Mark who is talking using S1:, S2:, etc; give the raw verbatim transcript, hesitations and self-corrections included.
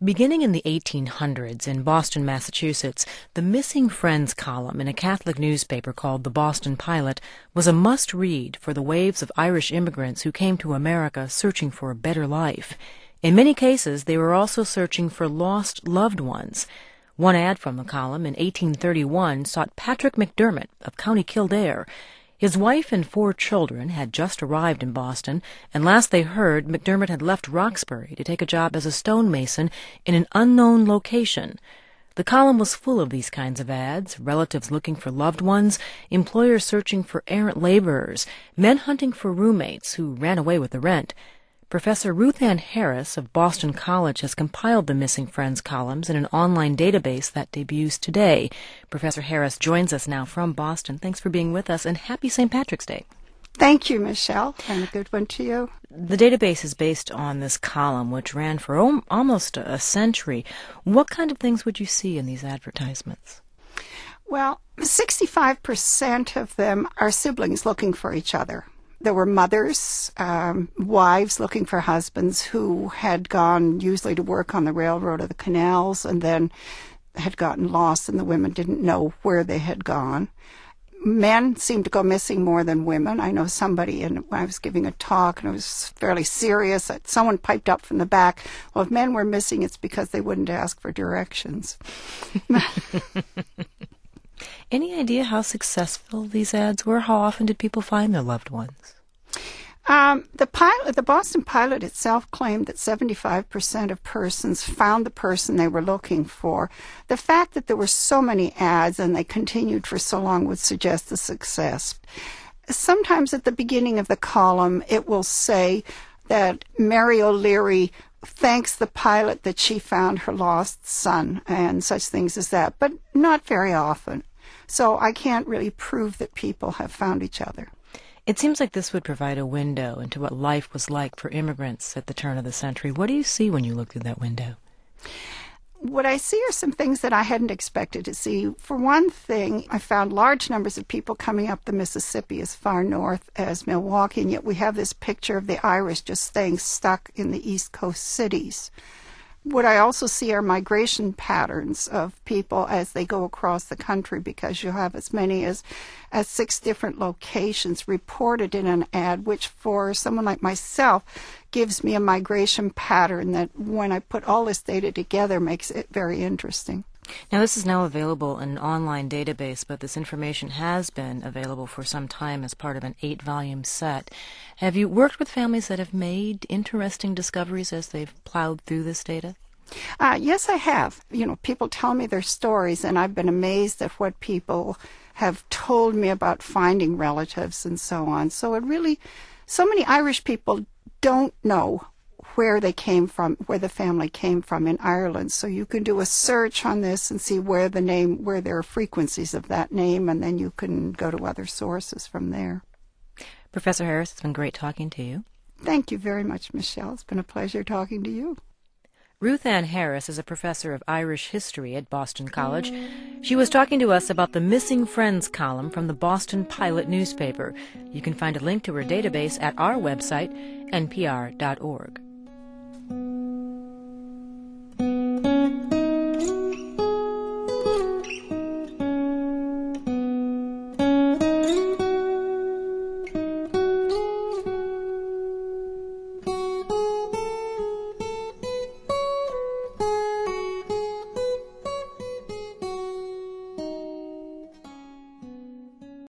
S1: Beginning in the eighteen hundreds in Boston, Massachusetts, the Missing Friends column in a Catholic newspaper called the Boston Pilot was a must-read for the waves of Irish immigrants who came to America searching for a better life. In many cases, they were also searching for lost loved ones. One ad from the column in eighteen thirty-one sought Patrick McDermott of County Kildare. His wife and four children had just arrived in Boston, and last they heard, McDermott had left Roxbury to take a job as a stonemason in an unknown location. The column was full of these kinds of ads, relatives looking for loved ones, employers searching for errant laborers, men hunting for roommates who ran away with the rent. Professor Ruth Ann Harris of Boston College has compiled the Missing Friends columns in an online database that debuts today. Professor Harris joins us now from Boston. Thanks for being with us, and happy Saint Patrick's Day.
S2: Thank you, Michelle, and a good one to you.
S1: The database is based on this column, which ran for o- almost a century. What kind of things would you see in these advertisements?
S2: Well, sixty-five percent of them are siblings looking for each other. There were mothers, um, wives looking for husbands who had gone usually to work on the railroad or the canals and then had gotten lost, and the women didn't know where they had gone. Men seemed to go missing more than women. I know somebody, and I was giving a talk, and it was fairly serious. Someone piped up from the back, well, if men were missing, it's because they wouldn't ask for directions.
S1: Any idea how successful these ads were? How often did people find their loved ones?
S2: Um, the pilot, the Boston Pilot itself claimed that seventy-five percent of persons found the person they were looking for. The fact that there were so many ads and they continued for so long would suggest the success. Sometimes at the beginning of the column, it will say that Mary O'Leary thanks the pilot that she found her lost son and such things as that, but not very often. So I can't really prove that people have found each other.
S1: It seems like this would provide a window into what life was like for immigrants at the turn of the century. What do you see when you look through that window?
S2: What I see are some things that I hadn't expected to see. For one thing, I found large numbers of people coming up the Mississippi as far north as Milwaukee, and yet we have this picture of the Irish just staying stuck in the East Coast cities. What I also see are migration patterns of people as they go across the country, because you have as many as, as six different locations reported in an ad, which for someone like myself gives me a migration pattern that when I put all this data together makes it very interesting.
S1: Now, this is now available in an online database, but this information has been available for some time as part of an eight-volume set. Have you worked with families that have made interesting discoveries as they've plowed through this data?
S2: Uh, yes, I have. You know, people tell me their stories, and I've been amazed at what people have told me about finding relatives and so on. So it really, so many Irish people don't know where they came from, where the family came from in Ireland. So you can do a search on this and see where the name, where there are frequencies of that name, and then you can go to other sources from there.
S1: Professor Harris, it's been great talking to you.
S2: Thank you very much, Michelle. It's been a pleasure talking to you.
S1: Ruth Ann Harris is a professor of Irish history at Boston College. She was talking to us about the Missing Friends column from the Boston Pilot newspaper. You can find a link to her database at our website, N P R dot org.